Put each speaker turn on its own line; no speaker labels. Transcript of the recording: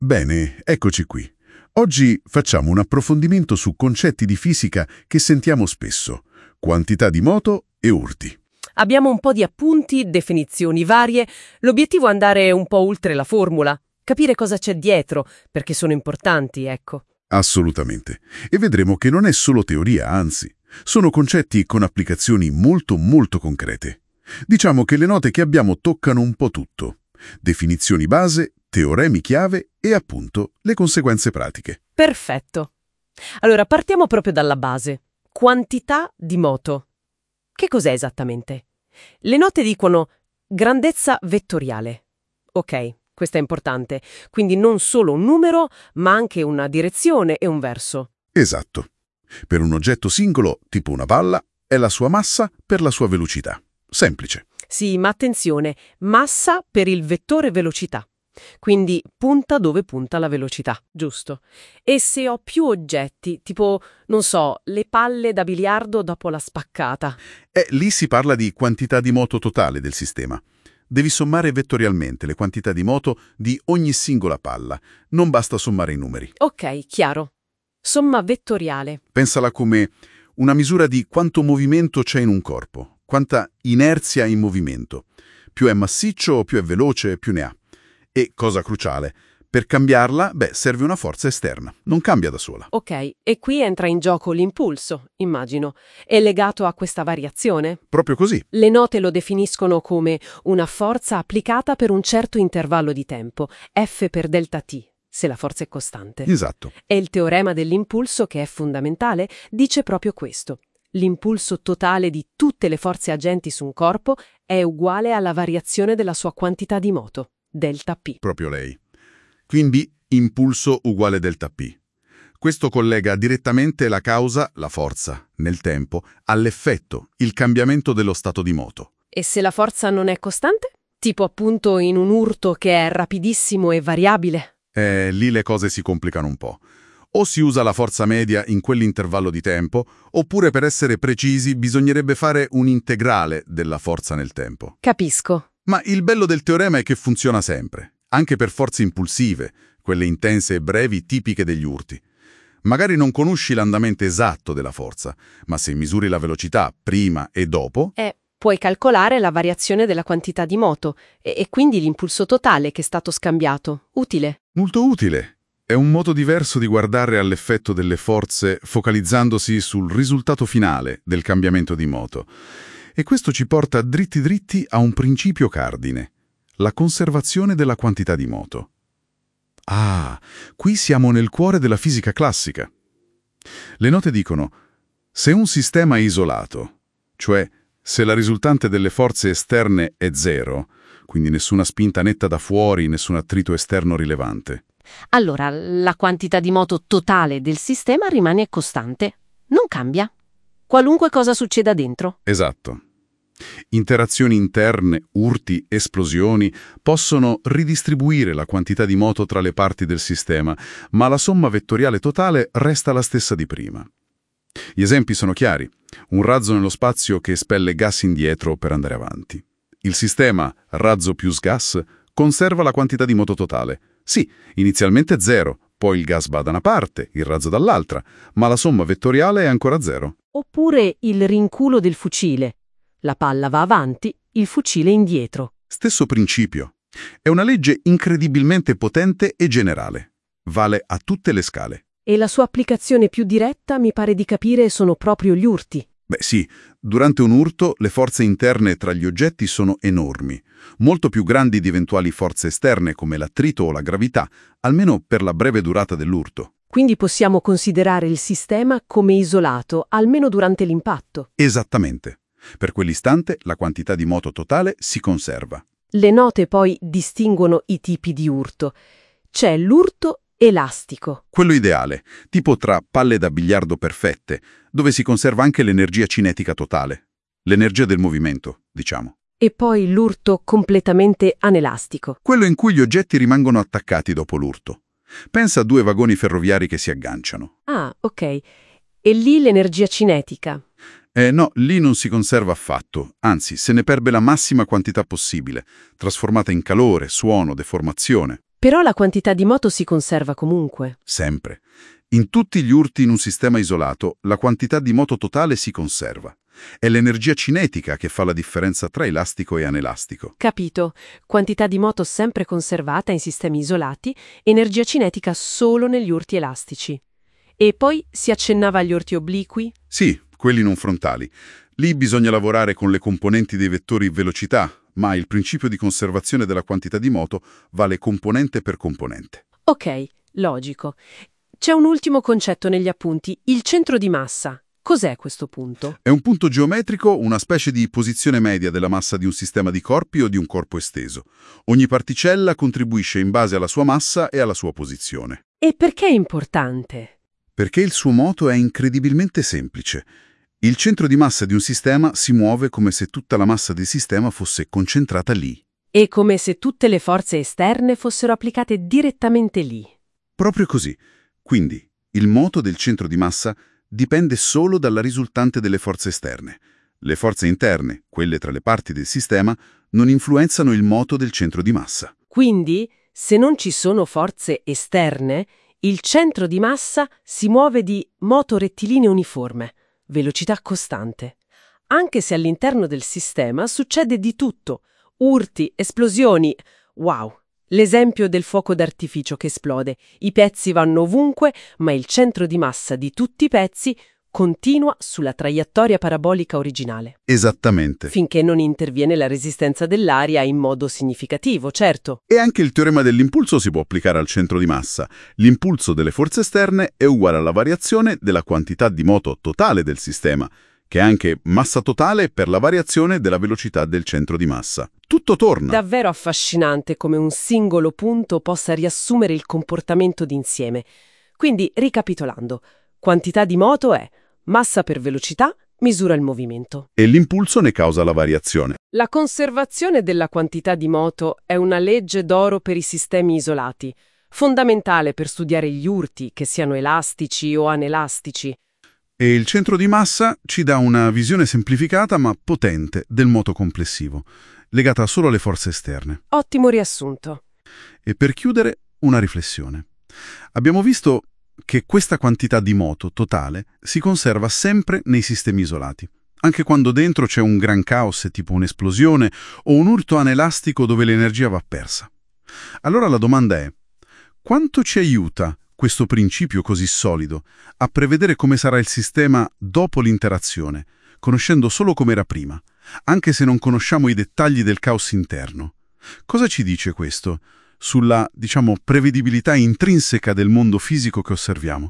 Bene, eccoci qui. Oggi facciamo un approfondimento su concetti di fisica che sentiamo spesso: quantità di moto e urti.
Abbiamo un po' di appunti, definizioni varie. L'obiettivo è andare un po' oltre la formula, capire cosa c'è dietro, perché sono importanti, ecco.
Assolutamente. E vedremo che non è solo teoria, anzi, sono concetti con applicazioni molto molto concrete. Diciamo che le note che abbiamo toccano un po' tutto: definizioni base, teoremi chiave e appunto le conseguenze pratiche.
Perfetto. Allora, partiamo proprio dalla base. Quantità di moto. Che cos'è esattamente? Le note dicono grandezza vettoriale. Ok, questo è importante. Quindi non solo un numero, ma anche una direzione e un verso.
Esatto. Per un oggetto singolo, tipo una palla, è la sua massa per la sua velocità. Semplice.
Sì, ma attenzione, massa per il vettore velocità. Quindi punta dove punta la velocità, giusto? E se ho più oggetti, tipo, non so, le palle da biliardo dopo la spaccata.
Lì si parla di quantità di moto totale del sistema. Devi sommare vettorialmente le quantità di moto di ogni singola palla. Non basta sommare i numeri.
Ok, chiaro. Somma vettoriale.
Pensala come una misura di quanto movimento c'è in un corpo, quanta inerzia in movimento. Più è massiccio, più è veloce, più ne ha. E, cosa cruciale, per cambiarla, serve una forza esterna, non cambia da sola.
Ok, e qui entra in gioco l'impulso, immagino. È legato a questa variazione?
Proprio così.
Le note lo definiscono come una forza applicata per un certo intervallo di tempo, F per delta T, se la forza è costante.
Esatto.
E il teorema dell'impulso, che è fondamentale, dice proprio questo. L'impulso totale di tutte le forze agenti su un corpo è uguale alla variazione della sua quantità di moto, delta P.
Proprio lei. Quindi impulso uguale delta P. Questo collega direttamente la causa, la forza, nel tempo, all'effetto, il cambiamento dello stato di moto.
E se la forza non è costante? Tipo appunto in un urto che è rapidissimo e variabile?
Lì le cose si complicano un po'. O si usa la forza media in quell'intervallo di tempo, oppure per essere precisi bisognerebbe fare un integrale della forza nel tempo.
Capisco.
Ma il bello del teorema è che funziona sempre, anche per forze impulsive, quelle intense e brevi tipiche degli urti. Magari non conosci l'andamento esatto della forza, ma se misuri la velocità prima e dopo...
Puoi calcolare la variazione della quantità di moto e quindi l'impulso totale che è stato scambiato. Utile.
Molto utile. È un modo diverso di guardare all'effetto delle forze focalizzandosi sul risultato finale del cambiamento di moto. E questo ci porta dritti dritti a un principio cardine: la conservazione della quantità di moto. Ah, qui siamo nel cuore della fisica classica. Le note dicono: se un sistema è isolato, cioè se la risultante delle forze esterne è zero, quindi nessuna spinta netta da fuori, nessun attrito esterno rilevante.
Allora, la quantità di moto totale del sistema rimane costante. Non cambia. Qualunque cosa succeda dentro.
Esatto. Interazioni interne, urti, esplosioni possono ridistribuire la quantità di moto tra le parti del sistema, ma la somma vettoriale totale resta la stessa di prima. Gli esempi sono chiari: un razzo nello spazio che espelle gas indietro per andare avanti. Il sistema razzo più gas conserva la quantità di moto totale. Sì, inizialmente zero, poi il gas va da una parte, il razzo dall'altra, ma la somma vettoriale è ancora zero.
Oppure il rinculo del fucile. La palla va avanti, il fucile indietro.
Stesso principio. È una legge incredibilmente potente e generale. Vale a tutte le scale.
E la sua applicazione più diretta, mi pare di capire, sono proprio gli urti.
Sì, durante un urto le forze interne tra gli oggetti sono enormi, molto più grandi di eventuali forze esterne come l'attrito o la gravità, almeno per la breve durata dell'urto.
Quindi possiamo considerare il sistema come isolato, almeno durante l'impatto.
Esattamente. Per quell'istante la quantità di moto totale si conserva.
Le note poi distinguono i tipi di urto. C'è l'urto elastico.
Quello ideale, tipo tra palle da biliardo perfette, dove si conserva anche l'energia cinetica totale. L'energia del movimento, diciamo.
E poi l'urto completamente anelastico.
Quello in cui gli oggetti rimangono attaccati dopo l'urto. Pensa a due vagoni ferroviari che si agganciano.
Ah, ok. E lì l'energia cinetica.
No, lì non si conserva affatto, anzi se ne perde la massima quantità possibile, trasformata in calore, suono, deformazione.
Però la quantità di moto si conserva comunque.
Sempre. In tutti gli urti in un sistema isolato, la quantità di moto totale si conserva. È l'energia cinetica che fa la differenza tra elastico e anelastico.
Capito. Quantità di moto sempre conservata in sistemi isolati, energia cinetica solo negli urti elastici. E poi si accennava agli urti obliqui?
Sì, quelli non frontali. Lì bisogna lavorare con le componenti dei vettori velocità, ma il principio di conservazione della quantità di moto vale componente per componente.
Ok, logico. C'è un ultimo concetto negli appunti, il centro di massa. Cos'è questo punto?
È un punto geometrico, una specie di posizione media della massa di un sistema di corpi o di un corpo esteso. Ogni particella contribuisce in base alla sua massa e alla sua posizione.
E perché è importante?
Perché il suo moto è incredibilmente semplice. Il centro di massa di un sistema si muove come se tutta la massa del sistema fosse concentrata lì.
È come se tutte le forze esterne fossero applicate direttamente lì.
Proprio così. Quindi, il moto del centro di massa dipende solo dalla risultante delle forze esterne. Le forze interne, quelle tra le parti del sistema, non influenzano il moto del centro di massa.
Quindi, se non ci sono forze esterne, il centro di massa si muove di moto rettilineo uniforme, velocità costante. Anche se all'interno del sistema succede di tutto, urti, esplosioni. Wow! L'esempio del fuoco d'artificio che esplode. I pezzi vanno ovunque, ma il centro di massa di tutti i pezzi continua sulla traiettoria parabolica originale.
Esattamente.
Finché non interviene la resistenza dell'aria in modo significativo, certo.
E anche il teorema dell'impulso si può applicare al centro di massa. L'impulso delle forze esterne è uguale alla variazione della quantità di moto totale del sistema, che è anche massa totale per la variazione della velocità del centro di massa. Tutto torna.
Davvero affascinante come un singolo punto possa riassumere il comportamento d'insieme. Quindi, ricapitolando, quantità di moto è massa per velocità, misura il movimento.
E l'impulso ne causa la variazione.
La conservazione della quantità di moto è una legge d'oro per i sistemi isolati, fondamentale per studiare gli urti, che siano elastici o anelastici.
E il centro di massa ci dà una visione semplificata ma potente del moto complessivo, legata solo alle forze esterne.
Ottimo riassunto.
E per chiudere, una riflessione. Abbiamo visto che questa quantità di moto totale si conserva sempre nei sistemi isolati, anche quando dentro c'è un gran caos tipo un'esplosione o un urto anelastico dove l'energia va persa. Allora la domanda è: quanto ci aiuta questo principio così solido a prevedere come sarà il sistema dopo l'interazione, conoscendo solo com'era prima, anche se non conosciamo i dettagli del caos interno? Cosa ci dice questo sulla, prevedibilità intrinseca del mondo fisico che osserviamo?